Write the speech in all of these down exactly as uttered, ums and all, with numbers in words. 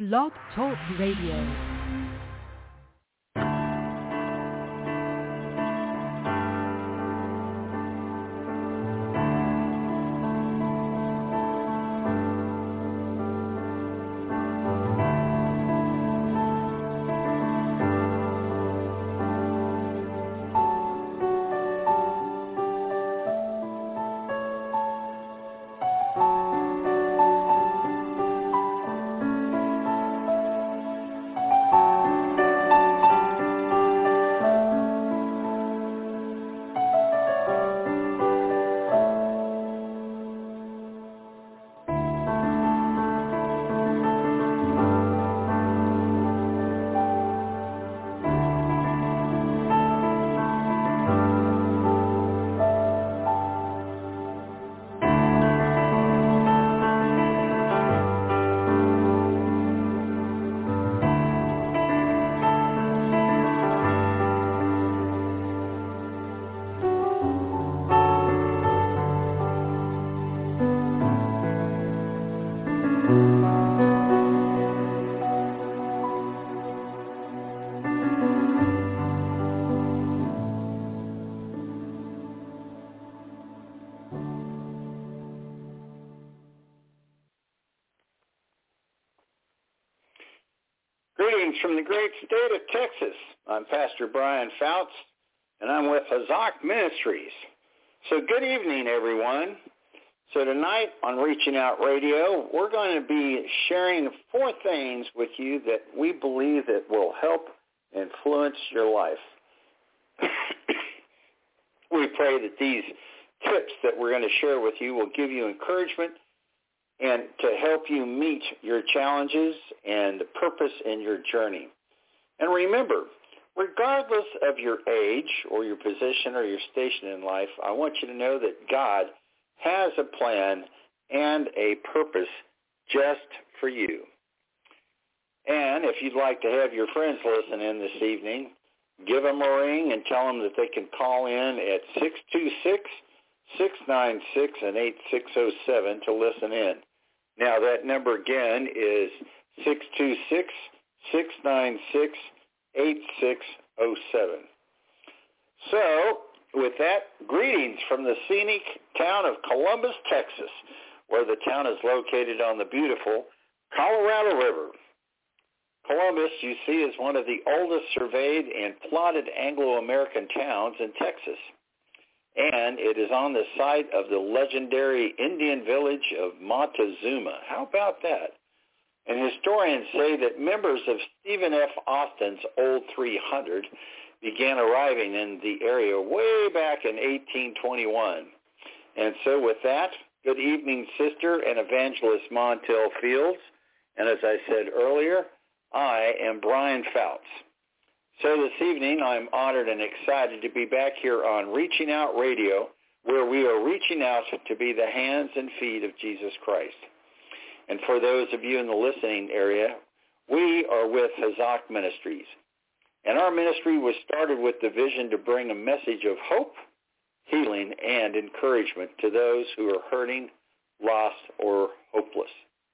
Blog Talk Radio. Greetings from the great state of Texas. I'm Pastor Brian Fouts, and I'm with Hazak Ministries. So good evening, everyone. So tonight on Reaching Out Radio, we're going to be sharing four things with you that we believe that will help influence your life. We pray that these tips that we're going to share with you will give you encouragement and to help you meet your challenges and the purpose in your journey. And remember, regardless of your age or your position or your station in life, I want you to know that God has a plan and a purpose just for you. And if you'd like to have your friends listen in this evening, give them a ring and tell them that they can call in at six two six, six nine six, eight six zero seven to listen in. Now, that number again is six two six, six nine six, eight six zero seven. So, with that, greetings from the scenic town of Columbus, Texas, where the town is located on the beautiful Colorado River. Columbus, you see, is one of the oldest surveyed and plotted Anglo-American towns in Texas. And it is on the site of the legendary Indian village of Montezuma. How about that? And historians say that members of Stephen F. Austin's Old three hundred began arriving in the area way back in eighteen twenty-one. And so with that, good evening, Sister and Evangelist Montel Fields. And as I said earlier, I am Brian Fouts. So this evening, I'm honored and excited to be back here on Reaching Out Radio, where we are reaching out to be the hands and feet of Jesus Christ. And for those of you in the listening area, we are with Hazak Ministries. And our ministry was started with the vision to bring a message of hope, healing, and encouragement to those who are hurting, lost, or hopeless.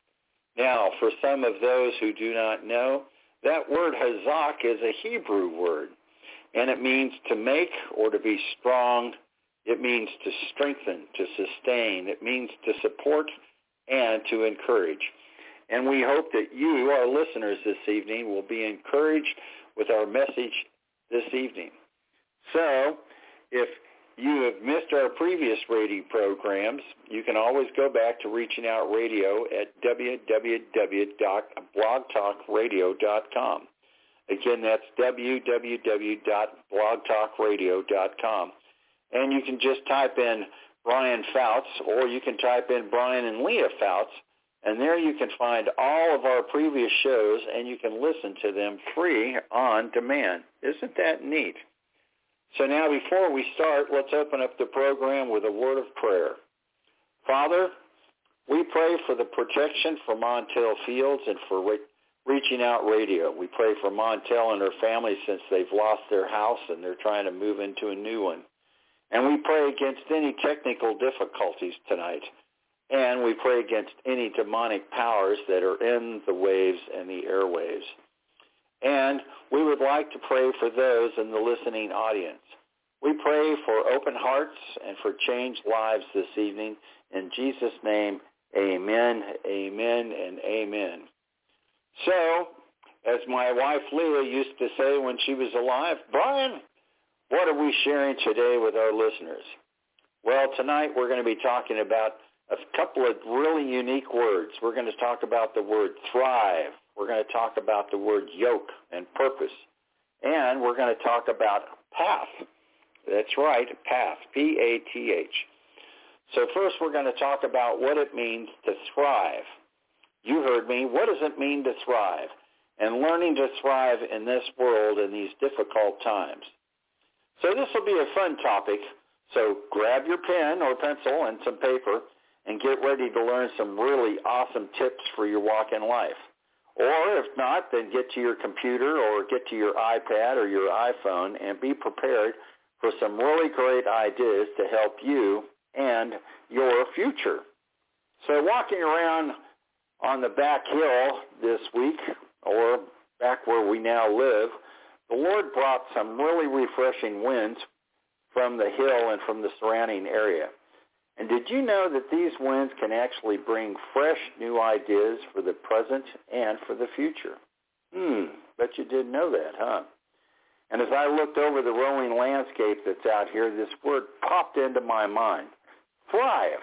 Now, for some of those who do not know, that word Hazak is a Hebrew word, and it means to make or to be strong. It means to strengthen, to sustain. It means to support and to encourage. And we hope that you, our listeners this evening, will be encouraged with our message this evening. So, if you have missed our previous radio programs, you can always go back to Reaching Out Radio at w w w dot blog talk radio dot com. Again, that's w w w dot blog talk radio dot com. And you can just type in Brian Fouts, or you can type in Brian and Leah Fouts, and there you can find all of our previous shows, and you can listen to them free on demand. Isn't that neat? So now before we start, let's open up the program with a word of prayer. Father, we pray for the protection for Montel Fields and for re- Reaching Out Radio. We pray for Montel and her family since they've lost their house and they're trying to move into a new one. And we pray against any technical difficulties tonight. And we pray against any demonic powers that are in the waves and the airwaves. And we would like to pray for those in the listening audience. We pray for open hearts and for changed lives this evening. In Jesus' name, amen, amen, and amen. So, as my wife Leah used to say when she was alive, Brian, what are we sharing today with our listeners? Well, tonight we're going to be talking about a couple of really unique words. We're going to talk about the word thrive. We're going to talk about the word yoke and purpose. And we're going to talk about path. That's right, path, P A T H. So first we're going to talk about what it means to thrive. You heard me. What does it mean to thrive? And learning to thrive in this world in these difficult times. So this will be a fun topic. So grab your pen or pencil and some paper and get ready to learn some really awesome tips for your walk in life. Or if not, then get to your computer or get to your iPad or your iPhone and be prepared for some really great ideas to help you and your future. So walking around on the back hill this week, or back where we now live, the Lord brought some really refreshing winds from the hill and from the surrounding area. And did you know that these winds can actually bring fresh new ideas for the present and for the future? Hmm, bet you didn't know that, huh? And as I looked over the rolling landscape that's out here, this word popped into my mind. Thrive.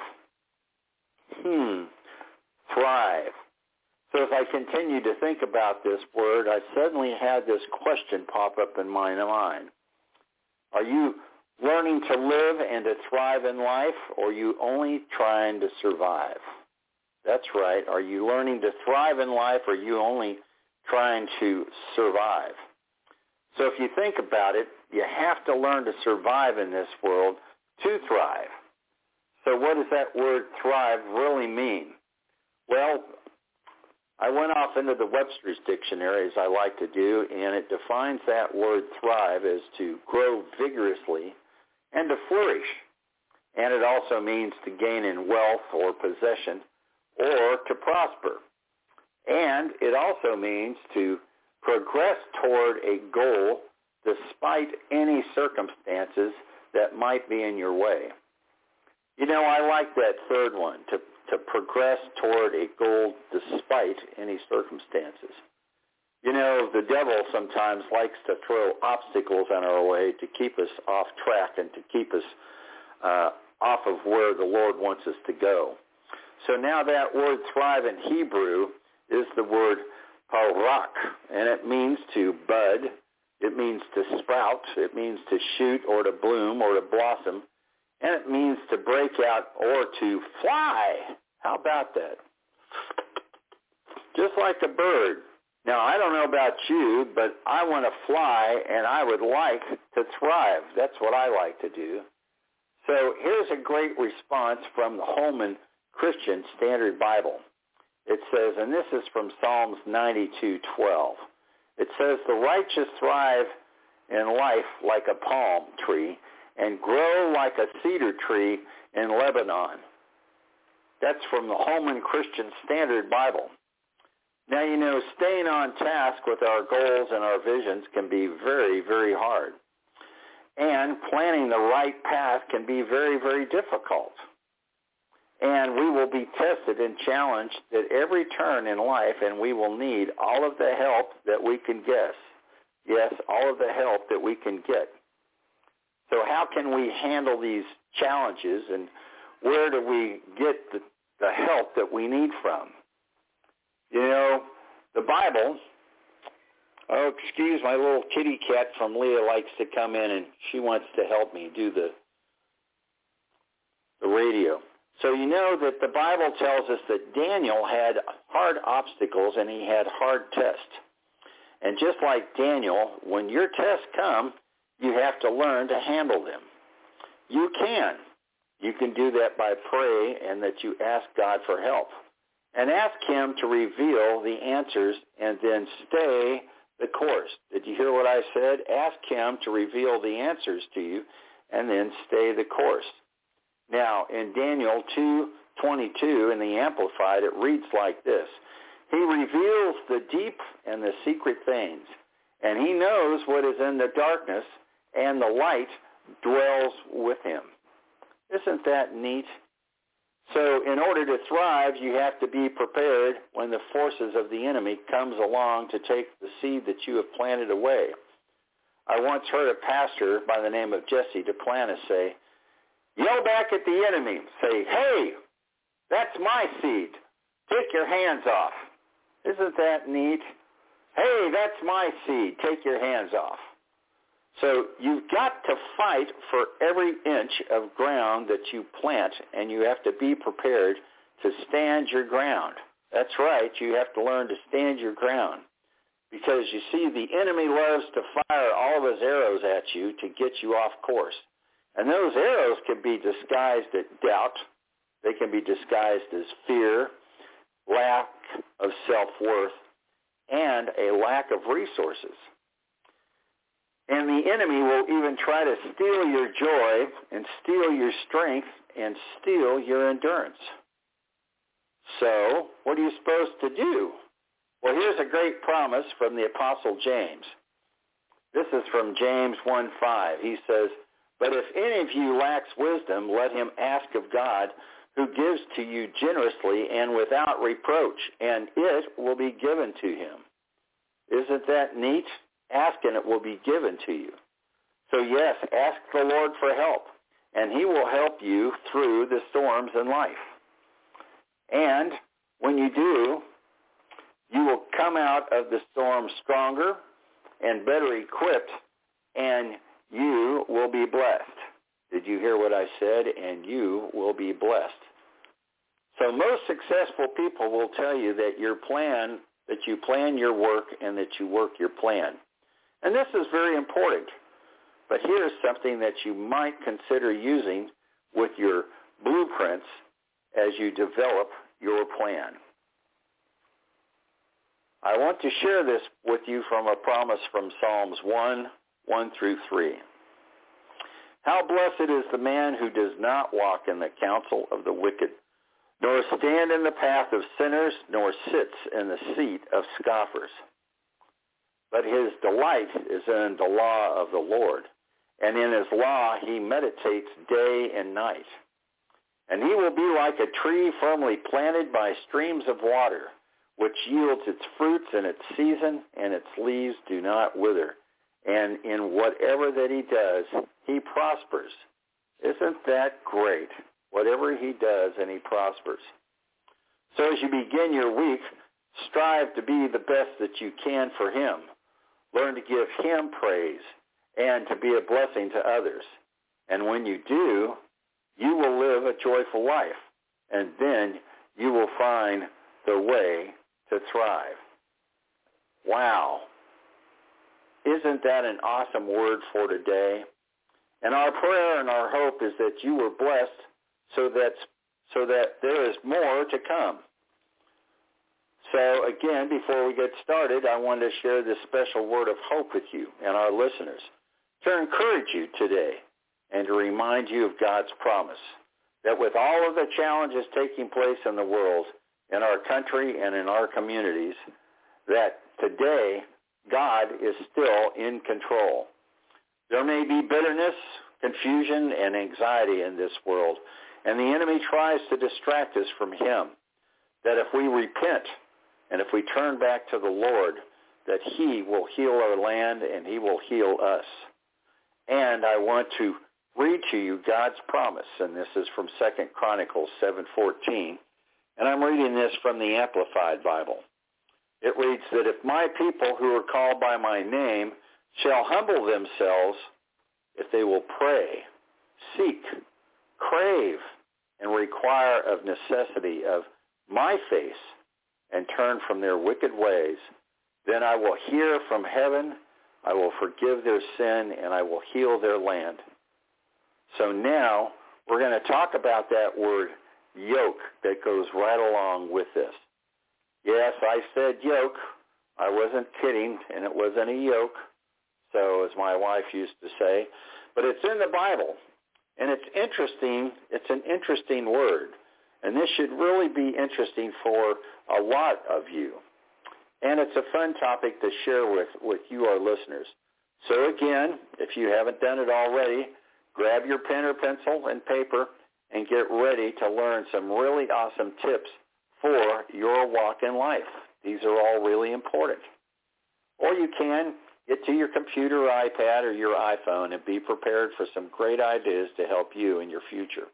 Hmm, thrive. So as I continued to think about this word, I suddenly had this question pop up in my mind. Are you learning to live and to thrive in life, or are you only trying to survive? That's right. Are you learning to thrive in life, or are you only trying to survive? So if you think about it, you have to learn to survive in this world to thrive. So what does that word thrive really mean? Well, I went off into the Webster's Dictionary, as I like to do, and it defines that word thrive as to grow vigorously and to flourish. And it also means to gain in wealth or possession or to prosper. And it also means to progress toward a goal despite any circumstances that might be in your way. You know, I like that third one, to, to progress toward a goal despite any circumstances. You know, the devil sometimes likes to throw obstacles in our way to keep us off track and to keep us uh, off of where the Lord wants us to go. So now that word thrive in Hebrew is the word parak, and it means to bud, it means to sprout, it means to shoot or to bloom or to blossom, and it means to break out or to fly. How about that? Just like a bird. Now, I don't know about you, but I want to fly, and I would like to thrive. That's what I like to do. So here's a great response from the Holman Christian Standard Bible. It says, and this is from Psalms ninety-two twelve. It says, the righteous thrive in life like a palm tree and grow like a cedar tree in Lebanon. That's from the Holman Christian Standard Bible. Now, you know, staying on task with our goals and our visions can be very, very hard. And planning the right path can be very, very difficult. And we will be tested and challenged at every turn in life, and we will need all of the help that we can guess. Yes, all of the help that we can get. So how can we handle these challenges, and where do we get the, the help that we need from? You know, the Bible, oh, excuse my little kitty cat from Leah likes to come in, and she wants to help me do the the radio. So you know that the Bible tells us that Daniel had hard obstacles and he had hard tests. And just like Daniel, when your tests come, you have to learn to handle them. You can. You can do that by praying and that you ask God for help. And ask him to reveal the answers and then stay the course. Did you hear what I said? Ask him to reveal the answers to you and then stay the course. Now, in Daniel two twenty-two in the Amplified, it reads like this. He reveals the deep and the secret things, and he knows what is in the darkness, and the light dwells with him. Isn't that neat? So in order to thrive, you have to be prepared when the forces of the enemy comes along to take the seed that you have planted away. I once heard a pastor by the name of Jesse Duplantis say, yell back at the enemy, say, hey, that's my seed. Take your hands off. Isn't that neat? Hey, that's my seed. Take your hands off. So you've got to fight for every inch of ground that you plant, and you have to be prepared to stand your ground. That's right. You have to learn to stand your ground. Because you see, the enemy loves to fire all of his arrows at you to get you off course. And those arrows can be disguised as doubt. They can be disguised as fear, lack of self-worth, and a lack of resources. And the enemy will even try to steal your joy and steal your strength and steal your endurance. So, what are you supposed to do? Well, here's a great promise from the Apostle James. This is from James one five. He says, but if any of you lacks wisdom, let him ask of God, who gives to you generously and without reproach, and it will be given to him. Isn't that neat? Ask and it will be given to you. So yes, ask the Lord for help, and he will help you through the storms in life. And when you do, you will come out of the storm stronger and better equipped, and you will be blessed. Did you hear what I said? And you will be blessed. So most successful people will tell you that your plan, that you plan your work and that you work your plan. And this is very important. But here's something that you might consider using with your blueprints as you develop your plan. I want to share this with you from a promise from Psalms one, one through three. How blessed is the man who does not walk in the counsel of the wicked, nor stand in the path of sinners, nor sits in the seat of scoffers. But his delight is in the law of the Lord, and in his law he meditates day and night. And he will be like a tree firmly planted by streams of water, which yields its fruits in its season, and its leaves do not wither. And in whatever that he does, he prospers. Isn't that great? Whatever he does, and he prospers. So as you begin your week, strive to be the best that you can for him. Learn to give him praise and to be a blessing to others. And when you do, you will live a joyful life, and then you will find the way to thrive. Wow. Isn't that an awesome word for today? And our prayer and our hope is that you were blessed so that, so that there is more to come. So again, before we get started, I want to share this special word of hope with you and our listeners to encourage you today and to remind you of God's promise that with all of the challenges taking place in the world, in our country and in our communities, that today God is still in control. There may be bitterness, confusion, and anxiety in this world, and the enemy tries to distract us from him, that if we repent and if we turn back to the Lord, that he will heal our land and he will heal us. And I want to read to you God's promise, and this is from Second Chronicles seven fourteen, and I'm reading this from the Amplified Bible. It reads that if my people who are called by my name shall humble themselves, if they will pray, seek, crave, and require of necessity of my face, and turn from their wicked ways, then I will hear from heaven, I will forgive their sin, and I will heal their land. So now we're going to talk about that word yoke that goes right along with this. Yes, I said yoke. I wasn't kidding, and it wasn't a yoke, so as my wife used to say. But it's in the Bible, and it's interesting. It's an interesting word. And this should really be interesting for a lot of you. And it's a fun topic to share with, with you, our listeners. So again, if you haven't done it already, grab your pen or pencil and paper and get ready to learn some really awesome tips for your walk in life. These are all really important. Or you can get to your computer or iPad or your iPhone and be prepared for some great ideas to help you in your future.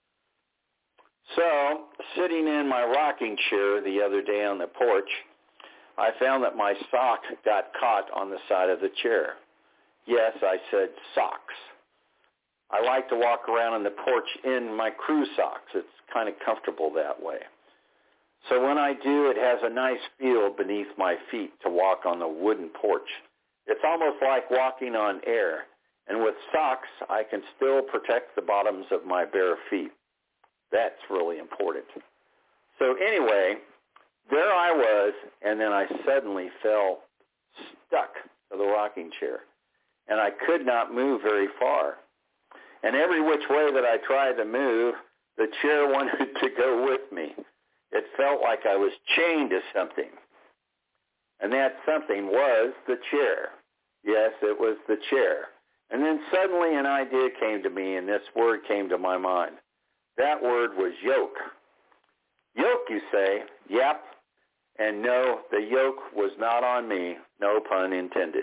So, sitting in my rocking chair the other day on the porch, I found that my sock got caught on the side of the chair. Yes, I said socks. I like to walk around on the porch in my crew socks. It's kind of comfortable that way. So when I do, it has a nice feel beneath my feet to walk on the wooden porch. It's almost like walking on air. And with socks, I can still protect the bottoms of my bare feet. That's really important. So anyway, there I was, and then I suddenly fell stuck to the rocking chair. And I could not move very far. And every which way that I tried to move, the chair wanted to go with me. It felt like I was chained to something. And that something was the chair. Yes, it was the chair. And then suddenly an idea came to me, and this word came to my mind. That word was yoke. Yoke, you say? Yep. And no, the yoke was not on me, no pun intended.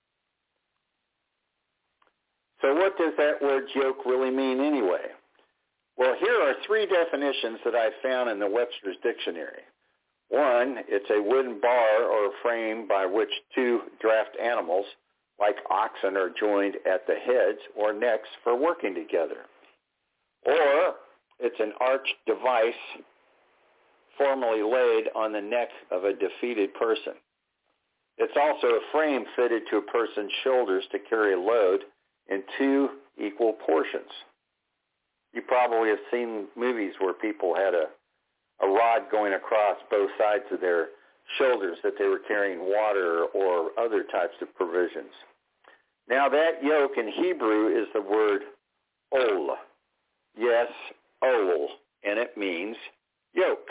So what does that word yoke really mean anyway? Well, here are three definitions that I found in the Webster's Dictionary. One, it's a wooden bar or frame by which two draft animals, like oxen, are joined at the heads or necks for working together. Or it's an arched device formally laid on the neck of a defeated person. It's also a frame fitted to a person's shoulders to carry a load in two equal portions. You probably have seen movies where people had a, a rod going across both sides of their shoulders that they were carrying water or other types of provisions. Now that yoke in Hebrew is the word ol. Yes, ol, and it means yoke.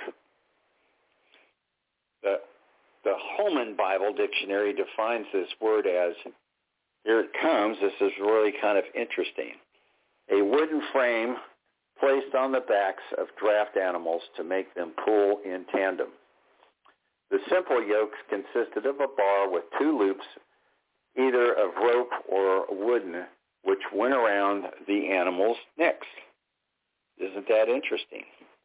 The, the Holman Bible Dictionary defines this word as, here it comes, this is really kind of interesting, a wooden frame placed on the backs of draft animals to make them pull in tandem. The simple yokes consisted of a bar with two loops, either of rope or wooden, which went around the animals' necks. Isn't that interesting?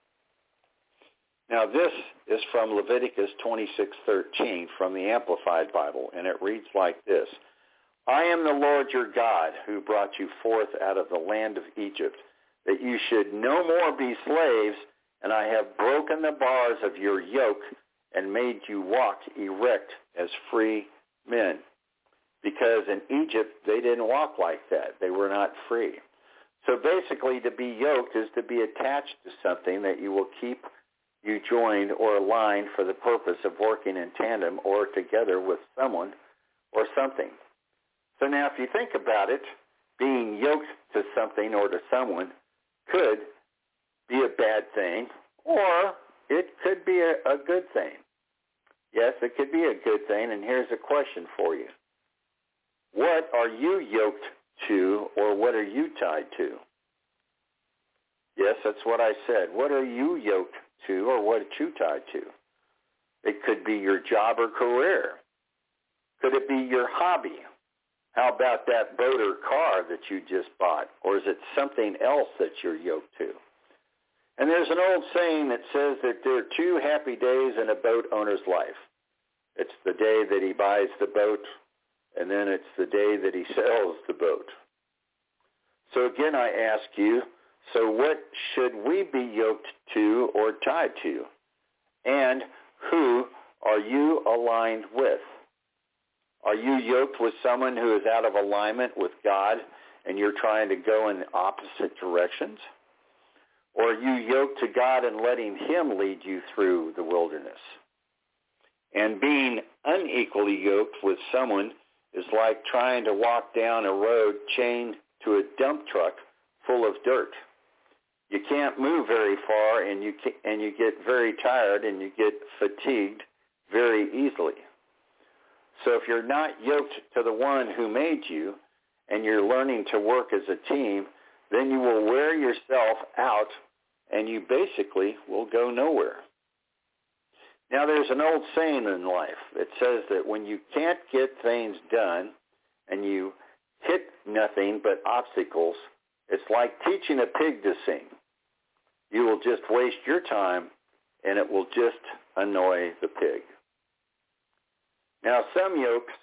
Now this is from Leviticus twenty-six thirteen from the Amplified Bible, and it reads like this. I am the Lord your God who brought you forth out of the land of Egypt, that you should no more be slaves, and I have broken the bars of your yoke and made you walk erect as free men. Because in Egypt, they didn't walk like that. They were not free. So basically, to be yoked is to be attached to something that you will keep you joined or aligned for the purpose of working in tandem or together with someone or something. So now if you think about it, being yoked to something or to someone could be a bad thing, or it could be a, a good thing. Yes, it could be a good thing, and here's a question for you. What are you yoked to, or what are you tied to? Yes, that's what I said. What are you yoked to, or what are you tied to? It could be your job or career. Could it be your hobby? How about that boat or car that you just bought? Or is it something else that you're yoked to? And there's an old saying that says that there are two happy days in a boat owner's life. It's the day that he buys the boat, and then it's the day that he sells the boat. So again, I ask you, so what should we be yoked to or tied to? And who are you aligned with? Are you yoked with someone who is out of alignment with God and you're trying to go in opposite directions? Or are you yoked to God and letting him lead you through the wilderness? And being unequally yoked with someone is like trying to walk down a road chained to a dump truck full of dirt. you can't move very far, and you can, and you get very tired, and you get fatigued very easily. So if you're not yoked to the one who made you, and you're learning to work as a team, then you will wear yourself out, and you basically will go nowhere. Now, there's an old saying in life. It says that when you can't get things done and you hit nothing but obstacles, it's like teaching a pig to sing. You will just waste your time, and it will just annoy the pig. Now, some yokes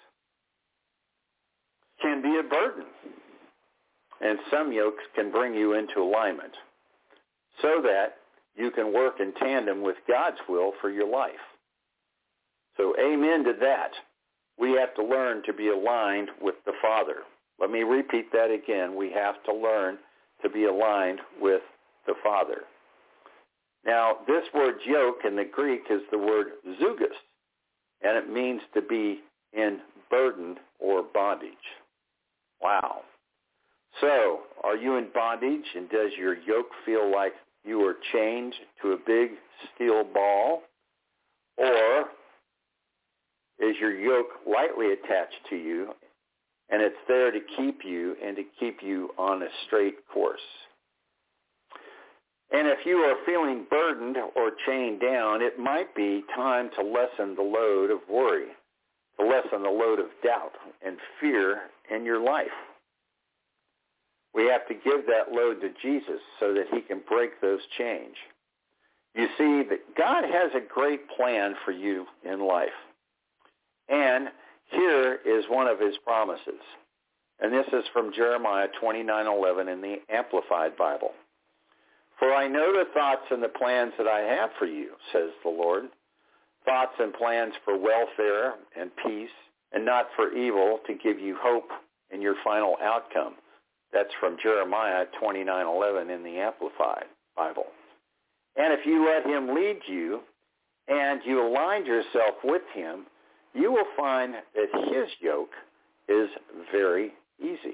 can be a burden, and some yokes can bring you into alignment so that you can work in tandem with God's will for your life. So amen to that. We have to learn to be aligned with the Father. Let me repeat that again. We have to learn to be aligned with the Father. Now, this word yoke in the Greek is the word zugos, and it means to be in burden or bondage. Wow. So, are you in bondage, and does your yoke feel like you are chained to a big steel ball? Or is your yoke lightly attached to you, and it's there to keep you and to keep you on a straight course? And if you are feeling burdened or chained down, it might be time to lessen the load of worry, to lessen the load of doubt and fear in your life. We have to give that load to Jesus so that he can break those chains. You see, that God has a great plan for you in life. And here is one of his promises. And this is from Jeremiah twenty-nine eleven in the Amplified Bible. For I know the thoughts and the plans that I have for you, says the Lord, thoughts and plans for welfare and peace, and not for evil, to give you hope in your final outcome. That's from Jeremiah twenty-nine eleven in the Amplified Bible. And if you let him lead you and you align yourself with him, you will find that his yoke is very easy.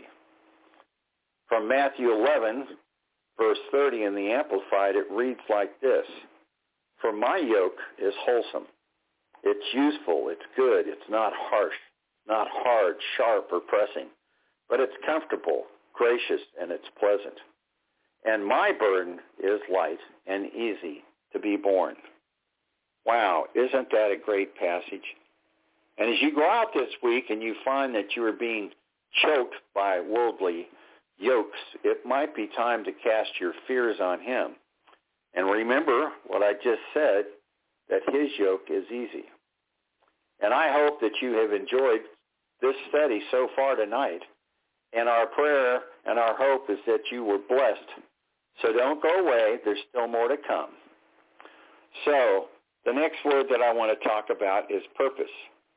From Matthew eleven, verse thirty in the Amplified, it reads like this: For my yoke is wholesome. It's useful, it's good, it's not harsh, not hard, sharp, or pressing, but it's comfortable, gracious, and it's pleasant. And my burden is light and easy to be borne. Wow, isn't that a great passage? And as you go out this week and you find that you are being choked by worldly yokes, it might be time to cast your fears on him. And remember what I just said, that his yoke is easy. And I hope that you have enjoyed this study so far tonight. And our prayer and our hope is that you were blessed. So don't go away. There's still more to come. So the next word that I want to talk about is purpose.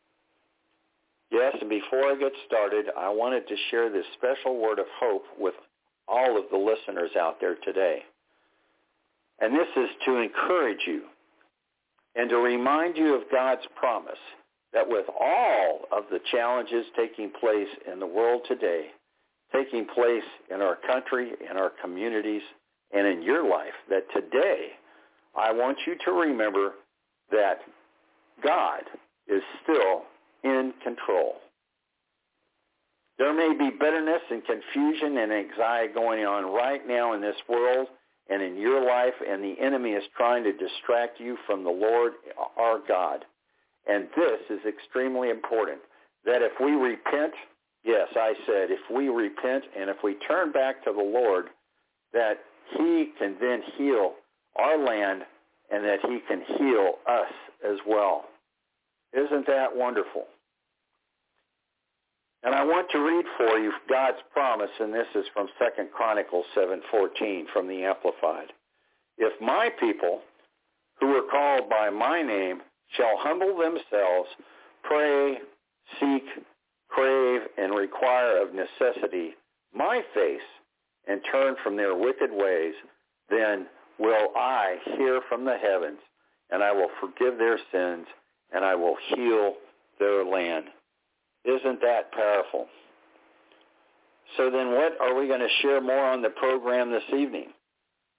Yes, and before I get started, I wanted to share this special word of hope with all of the listeners out there today. And this is to encourage you and to remind you of God's promise that with all of the challenges taking place in the world today, taking place in our country, in our communities, and in your life, that today I want you to remember that God is still in control. There may be bitterness and confusion and anxiety going on right now in this world and in your life, and the enemy is trying to distract you from the Lord our God. And this is extremely important, that if we repent, yes, I said, if we repent and if we turn back to the Lord, that he can then heal our land and that he can heal us as well. Isn't that wonderful? And I want to read for you God's promise, and this is from Second Chronicles seven fourteen from the Amplified. If my people, who are called by my name, shall humble themselves, pray, seek, crave, and require of necessity my face, and turn from their wicked ways, then will I hear from the heavens, and I will forgive their sins, and I will heal their land. Isn't that powerful? So then what are we going to share more on the program this evening?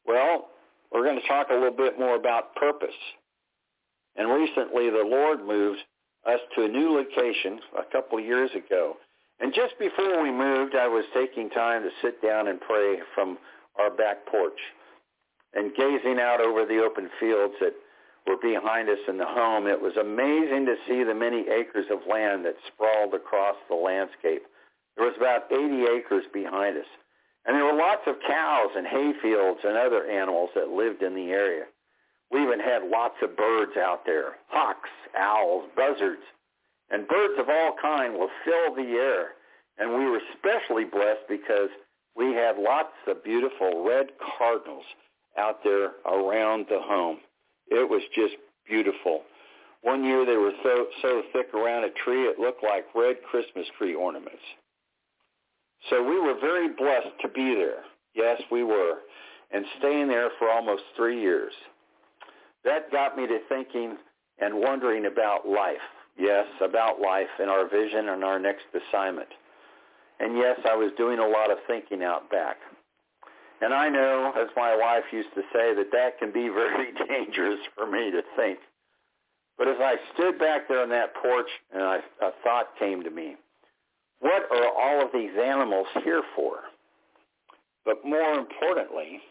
Well, we're going to talk a little bit more about purpose. And recently the Lord moved us to a new location a couple of years ago. And just before we moved, I was taking time to sit down and pray from our back porch and gazing out over the open fields that were behind us in the home. It was amazing to see the many acres of land that sprawled across the landscape. There was about eighty acres behind us. And there were lots of cows and hay fields and other animals that lived in the area. We even had lots of birds out there, hawks, owls, buzzards, and birds of all kinds will fill the air. And we were especially blessed because we had lots of beautiful red cardinals out there around the home. It was just beautiful. One year they were so, so thick around a tree it looked like red Christmas tree ornaments. So we were very blessed to be there. Yes, we were. And staying there for almost three years. That got me to thinking and wondering about life. Yes, about life and our vision and our next assignment. And yes, I was doing a lot of thinking out back. And I know, as my wife used to say, that that can be very dangerous for me to think. But as I stood back there on that porch and I, a thought came to me, what are all of these animals here for? But more importantly,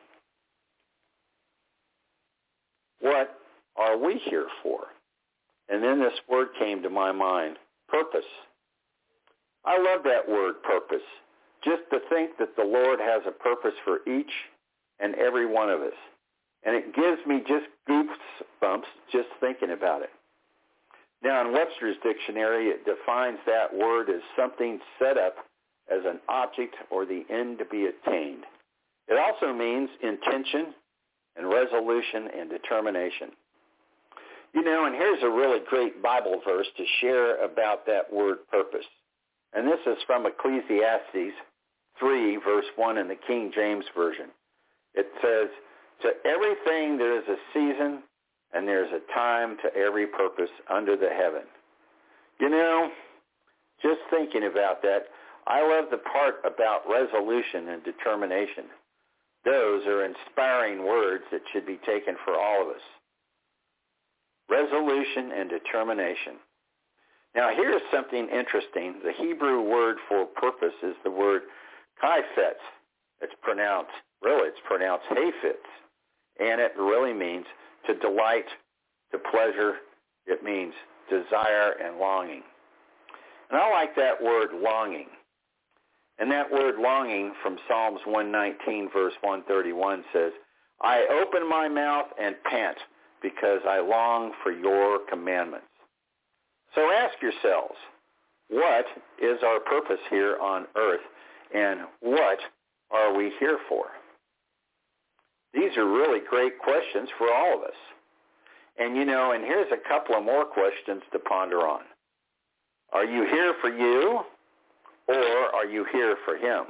what are we here for? And then this word came to my mind, purpose. I love that word, purpose. Just to think that the Lord has a purpose for each and every one of us. And it gives me just goosebumps just thinking about it. Now, in Webster's dictionary, it defines that word as something set up as an object or the end to be attained. It also means intention and resolution and determination. You know, and here's a really great Bible verse to share about that word purpose. And this is from Ecclesiastes three, verse one in the King James Version. It says, to everything there is a season, and there's a time to every purpose under the heaven. You know, just thinking about that, I love the part about resolution and determination. Those are inspiring words that should be taken for all of us. Resolution and determination. Now, here's something interesting. The Hebrew word for purpose is the word kaifetz. It's pronounced, really, it's pronounced hayfitz. And it really means to delight, to pleasure. It means desire and longing. And I like that word longing. And that word longing from Psalms one nineteen, verse one thirty-one says, I open my mouth and pant because I long for your commandments. So ask yourselves, what is our purpose here on earth, and what are we here for? These are really great questions for all of us. And, you know, and here's a couple of more questions to ponder on. Are you here for you, or are you here for him?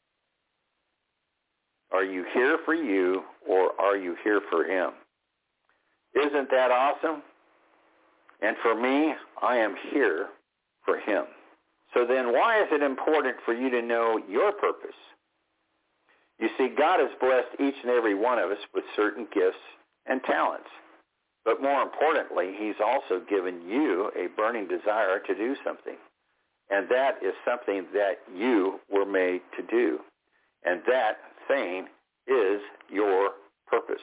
Are you here for you, or are you here for him? Isn't that awesome? And for me, I am here for him. So then why is it important for you to know your purpose? You see, God has blessed each and every one of us with certain gifts and talents. But more importantly, he's also given you a burning desire to do something. And that is something that you were made to do. And that thing is your purpose.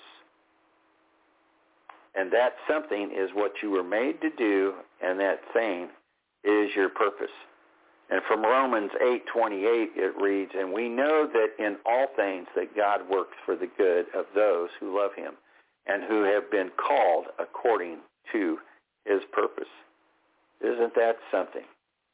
And that something is what you were made to do, and that thing is your purpose. And from Romans eight twenty-eight it reads, and we know that in all things that God works for the good of those who love him and who have been called according to his purpose. Isn't that something?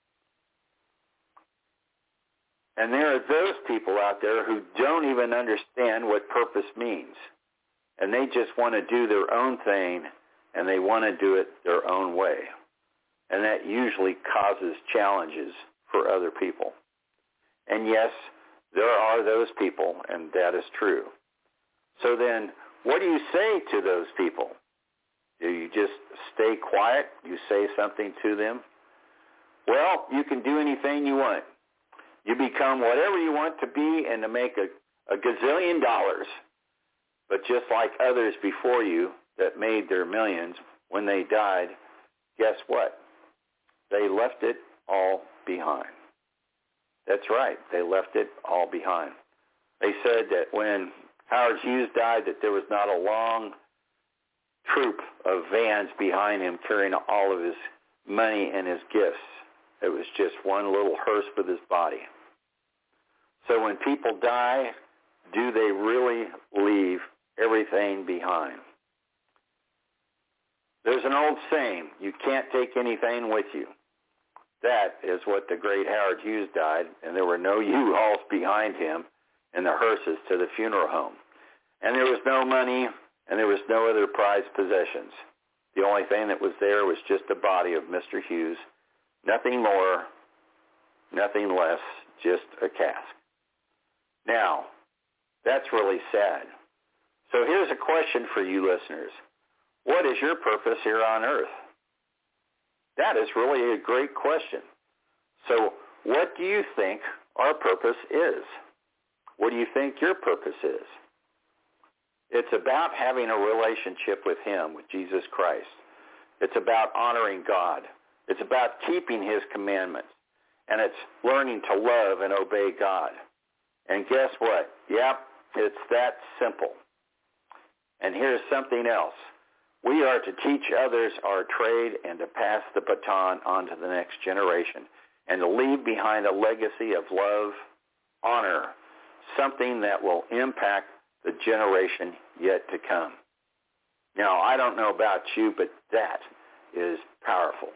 And there are those people out there who don't even understand what purpose means. And they just want to do their own thing, and they want to do it their own way. And that usually causes challenges for other people. And yes, there are those people, and that is true. So then, what do you say to those people? Do you just stay quiet? You say something to them? Well, you can do anything you want. You become whatever you want to be and to make a, a gazillion dollars. But just like others before you that made their millions, when they died, guess what? They left it all behind. That's right. They left it all behind. They said that when Howard Hughes died, that there was not a long troop of vans behind him carrying all of his money and his gifts. It was just one little hearse with his body. So when people die, do they really leave everything behind? There's an old saying, you can't take anything with you. That is what the great Howard Hughes died, and there were no U-Hauls behind him in the hearses to the funeral home. And there was no money, and there was no other prized possessions. The only thing that was there was just the body of Mister Hughes. Nothing more, nothing less, just a cask. Now, that's really sad. So here's a question for you listeners. What is your purpose here on earth? That is really a great question. So what do you think our purpose is? What do you think your purpose is? It's about having a relationship with him, with Jesus Christ. It's about honoring God. It's about keeping his commandments. And it's learning to love and obey God. And guess what? Yep, it's that simple. And here's something else. We are to teach others our trade and to pass the baton on to the next generation and to leave behind a legacy of love, honor, something that will impact the generation yet to come. Now, I don't know about you, but that is powerful.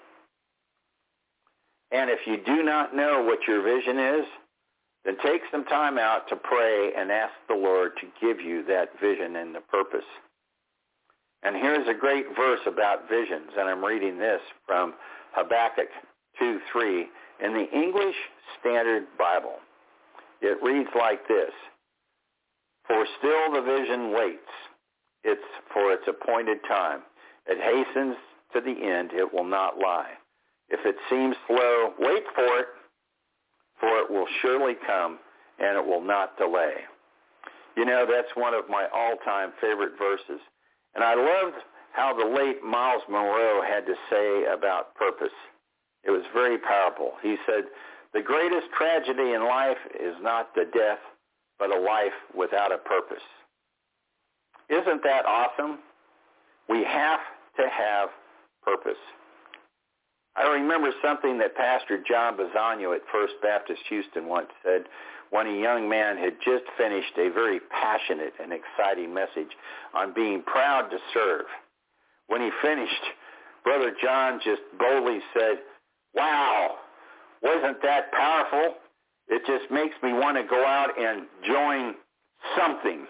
And if you do not know what your vision is, then take some time out to pray and ask the Lord to give you that vision and the purpose. And here's a great verse about visions, and I'm reading this from Habakkuk two three in the English Standard Bible. It reads like this, "For still the vision waits, it's for its appointed time. It hastens to the end, it will not lie. If it seems slow, wait for it, for it will surely come, and it will not delay." You know, that's one of my all-time favorite verses. And I loved how the late Miles Monroe had to say about purpose. It was very powerful. He said, "The greatest tragedy in life is not the death, but a life without a purpose." Isn't that awesome? We have to have purpose. I remember something that Pastor John Bisagno at First Baptist Houston once said when a young man had just finished a very passionate and exciting message on being proud to serve. When he finished, Brother John just boldly said, "Wow, wasn't that powerful? It just makes me want to go out and join something."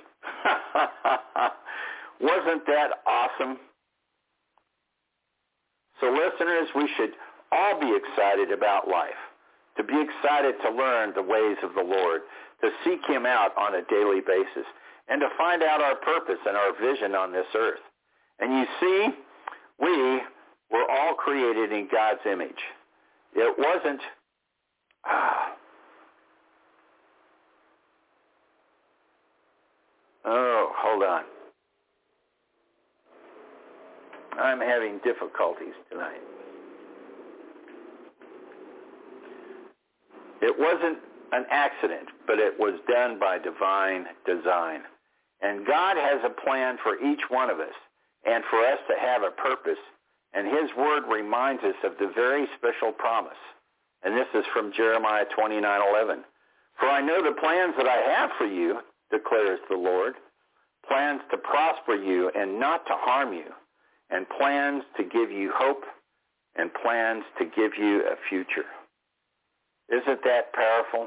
Wasn't that awesome? So listeners, we should all be excited about life, to be excited to learn the ways of the Lord, to seek him out on a daily basis, and to find out our purpose and our vision on this earth. And you see, we were all created in God's image. It wasn't, ah, oh, hold on. I'm having difficulties tonight. It wasn't an accident, but it was done by divine design. And God has a plan for each one of us and for us to have a purpose. And his word reminds us of the very special promise. And this is from Jeremiah twenty-nine eleven. "For I know the plans that I have for you, declares the Lord, plans to prosper you and not to harm you, and plans to give you hope and plans to give you a future." Isn't that powerful?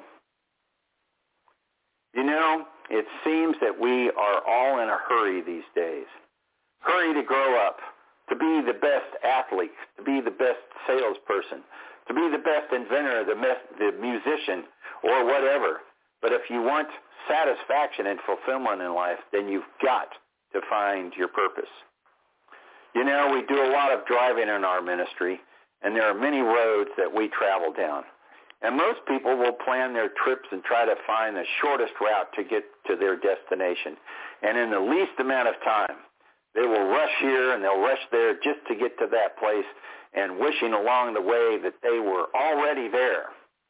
You know, it seems that we are all in a hurry these days. Hurry to grow up, to be the best athlete, to be the best salesperson, to be the best inventor, the, best, the musician, or whatever. But if you want satisfaction and fulfillment in life, then you've got to find your purpose. You know, we do a lot of driving in our ministry, and there are many roads that we travel down. And most people will plan their trips and try to find the shortest route to get to their destination. And in the least amount of time, they will rush here and they'll rush there just to get to that place, and wishing along the way that they were already there.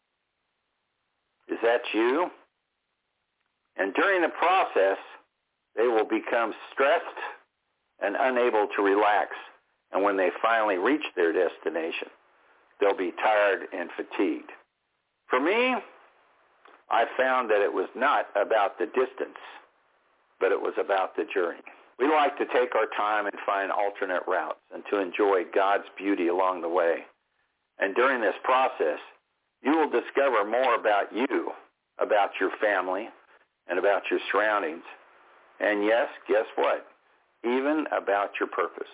Is that you? And during the process, they will become stressed and unable to relax. And when they finally reach their destination, they'll be tired and fatigued. For me, I found that it was not about the distance, but it was about the journey. We like to take our time and find alternate routes and to enjoy God's beauty along the way. And during this process, you will discover more about you, about your family, and about your surroundings. And yes, guess what? Even about your purpose.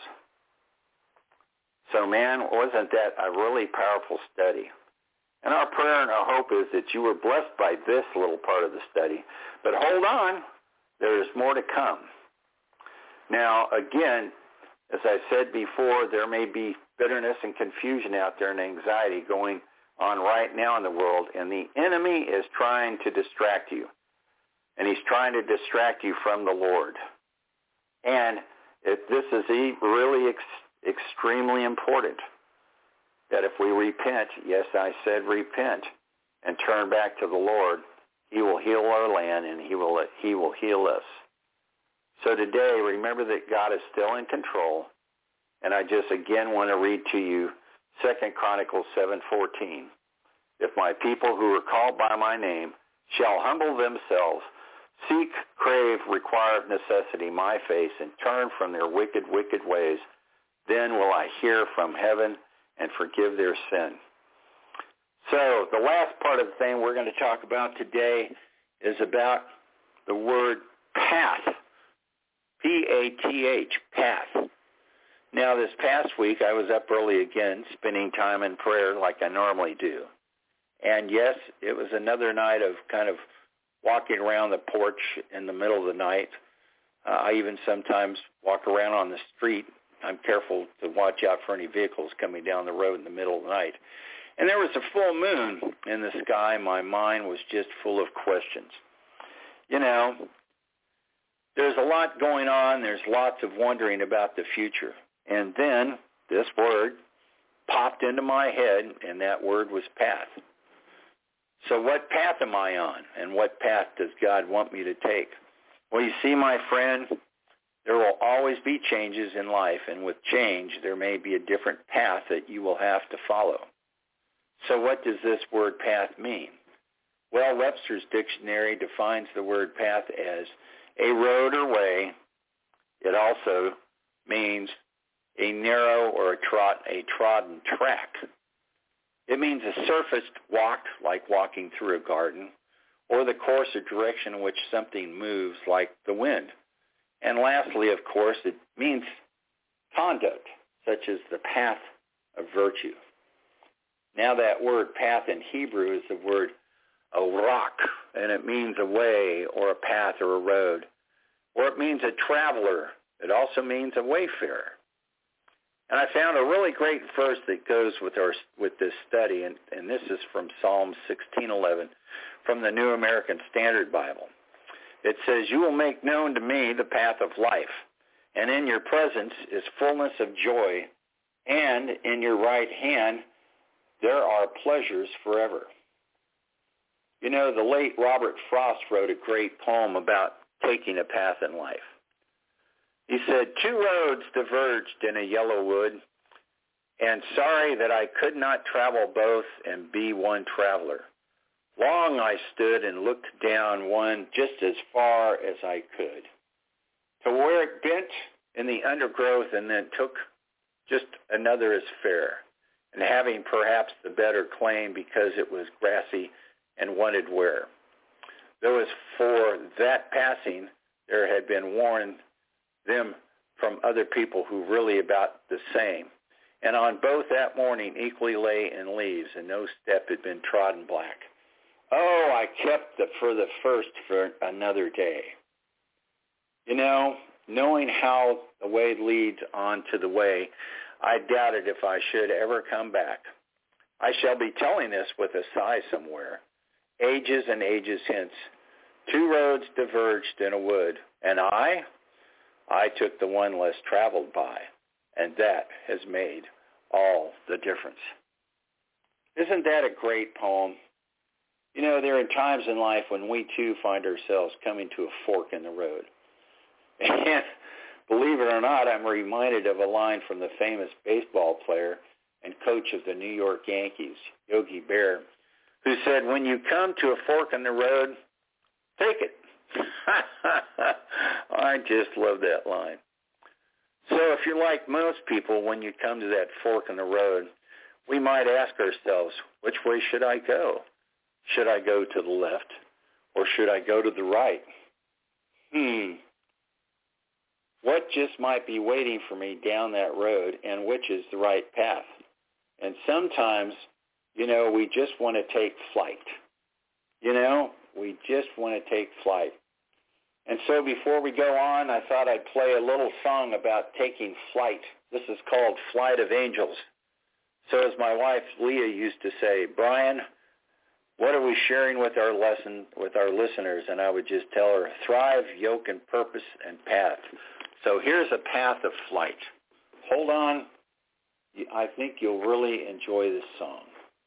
So man, wasn't that a really powerful study? And our prayer and our hope is that you were blessed by this little part of the study. But hold on, there is more to come. Now, again, as I said before, there may be bitterness and confusion out there and anxiety going on right now in the world, and the enemy is trying to distract you. And he's trying to distract you from the Lord. And if this is really ex- extremely important, that if we repent, yes, I said repent, and turn back to the Lord, he will heal our land and he will he will heal us. So today, remember that God is still in control, and I just again want to read to you Second Chronicles seven fourteen. If my people who are called by my name shall humble themselves, seek, crave, require of necessity my face, and turn from their wicked, wicked ways, then will I hear from heaven and forgive their sin. So the last part of the thing we're going to talk about today is about the word path, P A T H, path. Now this past week I was up early again, spending time in prayer like I normally do. And yes, it was another night of kind of walking around the porch in the middle of the night. Uh, I even sometimes walk around on the street. I'm careful to watch out for any vehicles coming down the road in the middle of the night. And there was a full moon in the sky. My mind was just full of questions. You know, there's a lot going on. There's lots of wondering about the future. And then this word popped into my head, and that word was path. So what path am I on, and what path does God want me to take? Well, you see, my friend, there will always be changes in life, and with change, there may be a different path that you will have to follow. So what does this word path mean? Well, Webster's dictionary defines the word path as a road or way. It also means a narrow or a, trot, a trodden track. It means a surfaced walk, like walking through a garden, or the course or direction in which something moves, like the wind. And lastly, of course, it means conduct, such as the path of virtue. Now that word path in Hebrew is the word arak, and it means a way or a path or a road. Or it means a traveler. It also means a wayfarer. And I found a really great verse that goes with our with this study, and, and this is from Psalm sixteen eleven from the New American Standard Bible. It says, "You will make known to me the path of life, and in your presence is fullness of joy, and in your right hand there are pleasures forever." You know, the late Robert Frost wrote a great poem about taking a path in life. He said, "Two roads diverged in a yellow wood, and sorry that I could not travel both and be one traveler. Long I stood and looked down one just as far as I could, to where it bent in the undergrowth and then took just another as fair, and having perhaps the better claim because it was grassy and wanted wear. Though as for that passing, there had been warned them from other people who really about the same. And on both that morning equally lay in leaves, and no step had been trodden black. Oh, I kept the for the first for another day." You know, knowing how the way leads on to the way, I doubted if I should ever come back. I shall be telling this with a sigh somewhere. Ages and ages hence, two roads diverged in a wood, and I, I took the one less traveled by, and that has made all the difference. Isn't that a great poem? You know, there are times in life when we too find ourselves coming to a fork in the road. And believe it or not, I'm reminded of a line from the famous baseball player and coach of the New York Yankees, Yogi Berra, who said, when you come to a fork in the road, take it. I just love that line. So if you're like most people, when you come to that fork in the road, we might ask ourselves, which way should I go? Should I go to the left or should I go to the right? Hmm. What just might be waiting for me down that road, and which is the right path? And sometimes, you know, we just want to take flight. You know, we just want to take flight. And so before we go on, I thought I'd play a little song about taking flight. This is called Flight of Angels. So as my wife Leah used to say, Brian, what are we sharing with our lesson, with our listeners? And I would just tell her, thrive, yoke, and purpose and path. So here's a path of flight. Hold on. I think you'll really enjoy this song.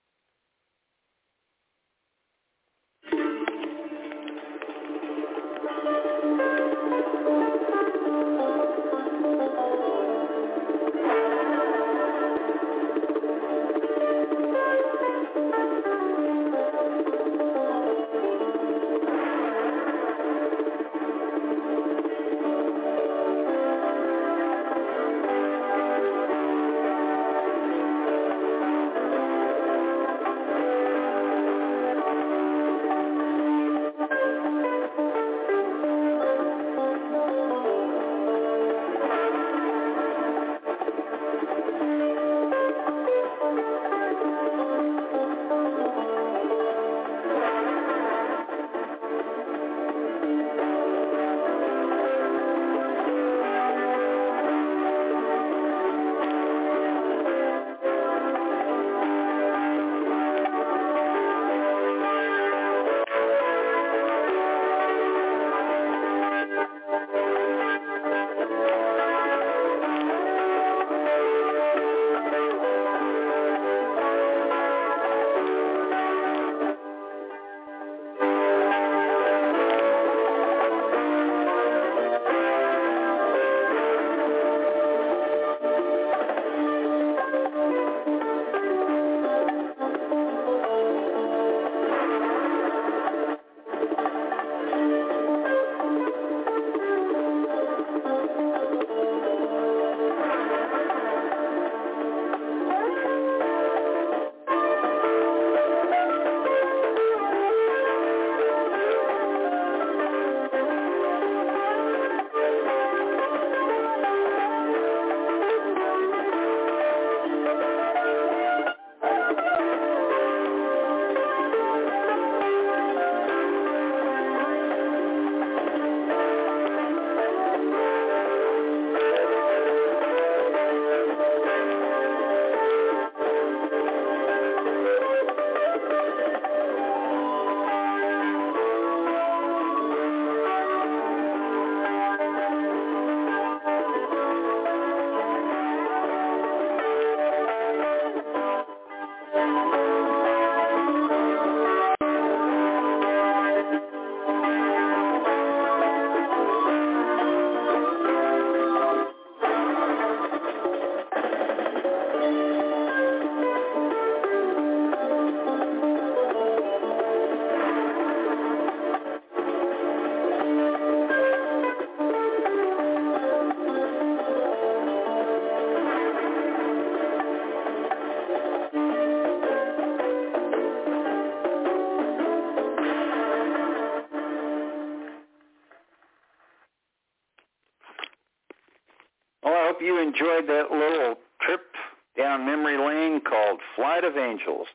You enjoyed that little trip down memory lane called Flight of Angels.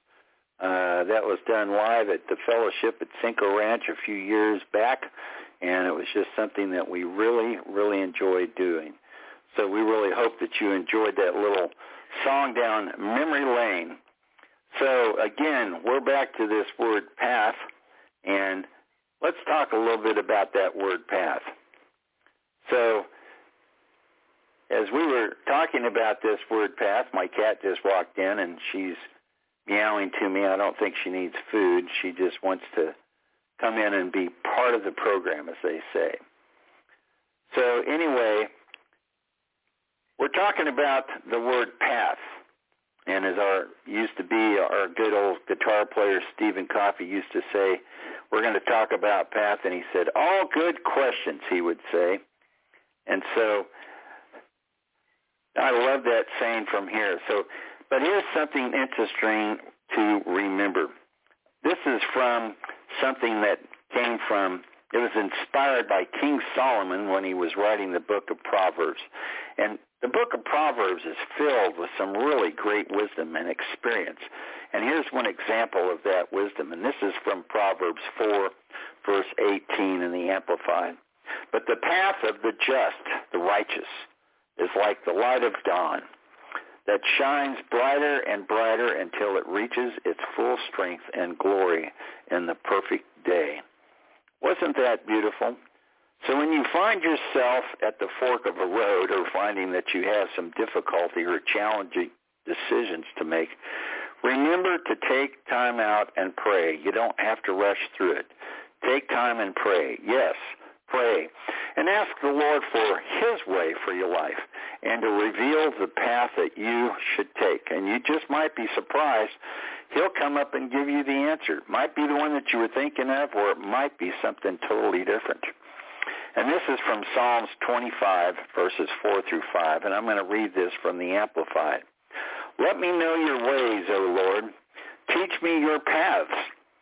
Uh, that was done live at the Fellowship at Cinco Ranch a few years back, and it was just something that we really, really enjoyed doing. So we really hope that you enjoyed that little song down memory lane. So, again, we're back to this word path, and let's talk a little bit about that word path. So, as we were talking about this word path, my cat just walked in, and she's meowing to me. I don't think she needs food. She just wants to come in and be part of the program, as they say. So, anyway, we're talking about the word path. And as our used to be, our good old guitar player Stephen Coffey used to say, we're going to talk about path. And he said, all good questions, he would say. And so I love that saying from here. So, but here's something interesting to remember. This is from something that came from, it was inspired by King Solomon when he was writing the book of Proverbs. And the book of Proverbs is filled with some really great wisdom and experience. And here's one example of that wisdom, and this is from Proverbs four, verse eighteen in the Amplified. But the path of the just, the righteous, is like the light of dawn that shines brighter and brighter until it reaches its full strength and glory in the perfect day. Wasn't that beautiful? So when you find yourself at the fork of a road or finding that you have some difficulty or challenging decisions to make, remember to take time out and pray. You don't have to rush through it. Take time and pray. Yes, pray. And ask the Lord for his way for your life and to reveal the path that you should take. And you just might be surprised. He'll come up and give you the answer. It might be the one that you were thinking of, or it might be something totally different. And this is from Psalms twenty-five, verses four through five, and I'm going to read this from the Amplified. Let me know your ways, O Lord. Teach me your paths.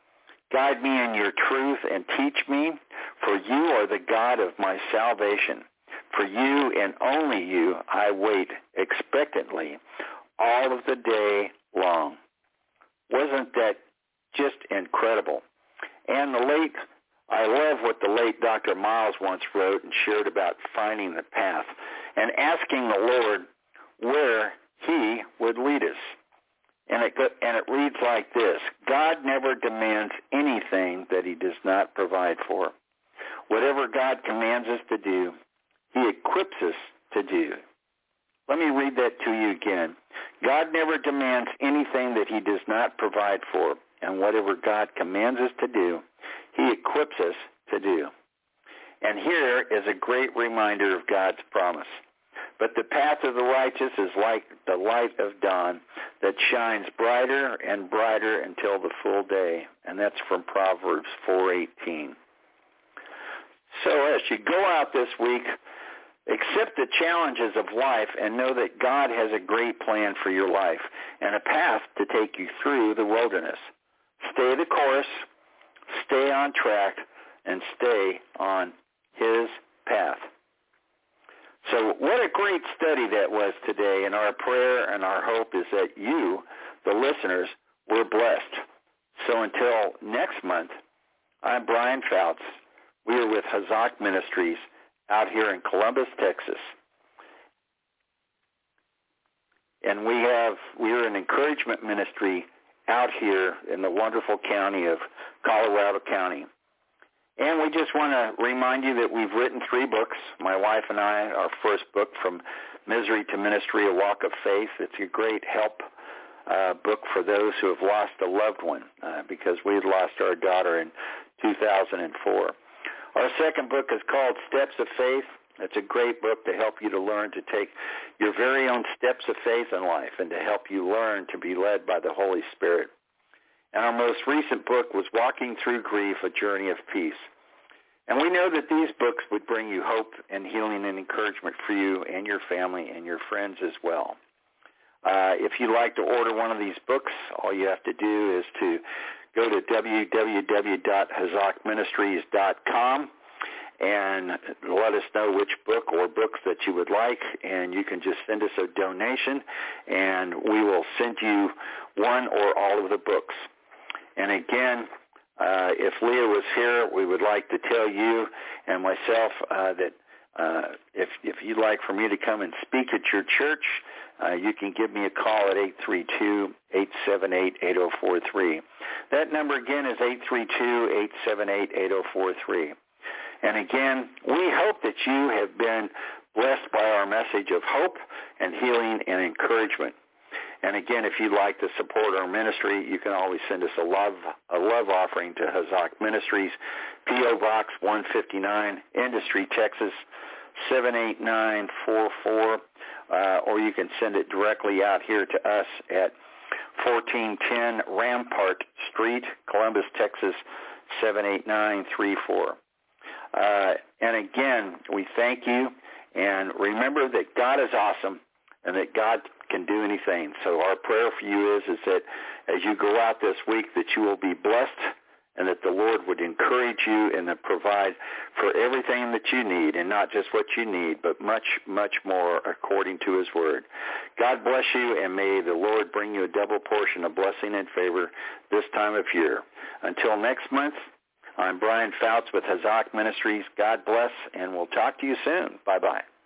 Guide me in your truth and teach me, for you are the God of my salvation. For you and only you I wait expectantly all of the day long. Wasn't that just incredible? And the late I love what the late Doctor Miles once wrote and shared about finding the path and asking the Lord where he would lead us. And it, and it reads like this: God never demands anything that he does not provide for. Whatever God commands us to do, he equips us to do. Let me read that to you again. God never demands anything that he does not provide for. And whatever God commands us to do, he equips us to do. And here is a great reminder of God's promise. But the path of the righteous is like the light of dawn that shines brighter and brighter until the full day. And that's from Proverbs four eighteen. So as you go out this week, accept the challenges of life and know that God has a great plan for your life and a path to take you through the wilderness. Stay the course, stay on track, and stay on his path. So what a great study that was today, and our prayer and our hope is that you, the listeners, were blessed. So until next month, I'm Brian Fouts. We are with Hazak Ministries out here in Columbus, Texas. And we have, we are an encouragement ministry out here in the wonderful county of Colorado County. And we just want to remind you that we've written three books. My wife and I, our first book, From Misery to Ministry, A Walk of Faith. It's a great help uh, book for those who have lost a loved one uh, because we lost our daughter in two thousand four. Our second book is called Steps of Faith. It's a great book to help you to learn to take your very own steps of faith in life and to help you learn to be led by the Holy Spirit. And our most recent book was Walking Through Grief, A Journey of Peace. And we know that these books would bring you hope and healing and encouragement for you and your family and your friends as well. Uh, if you'd like to order one of these books, all you have to do is to go to w w w dot hazak ministries dot com and let us know which book or books that you would like, and you can just send us a donation, and we will send you one or all of the books. And again, uh, if Leah was here, we would like to tell you and myself uh, that Uh, if, if you'd like for me to come and speak at your church, uh, you can give me a call at eight three two, eight seven eight, eight zero four three. That number again is eight three two, eight seven eight, eight zero four three. And again, we hope that you have been blessed by our message of hope and healing and encouragement. And again, if you'd like to support our ministry, you can always send us a love a love offering to Hazak Ministries, P O. Box one fifty-nine, Industry, Texas, seven eight nine four four, uh, or you can send it directly out here to us at fourteen ten Rampart Street, Columbus, Texas, seven eight nine three four. Uh, and again, we thank you, and remember that God is awesome and that God can do anything. So our prayer for you is, is that as you go out this week, that you will be blessed and that the Lord would encourage you and that provide for everything that you need, and not just what you need, but much, much more according to his word. God bless you, and may the Lord bring you a double portion of blessing and favor this time of year. Until next month, I'm Brian Fouts with Hazak Ministries. God bless, and we'll talk to you soon. Bye-bye.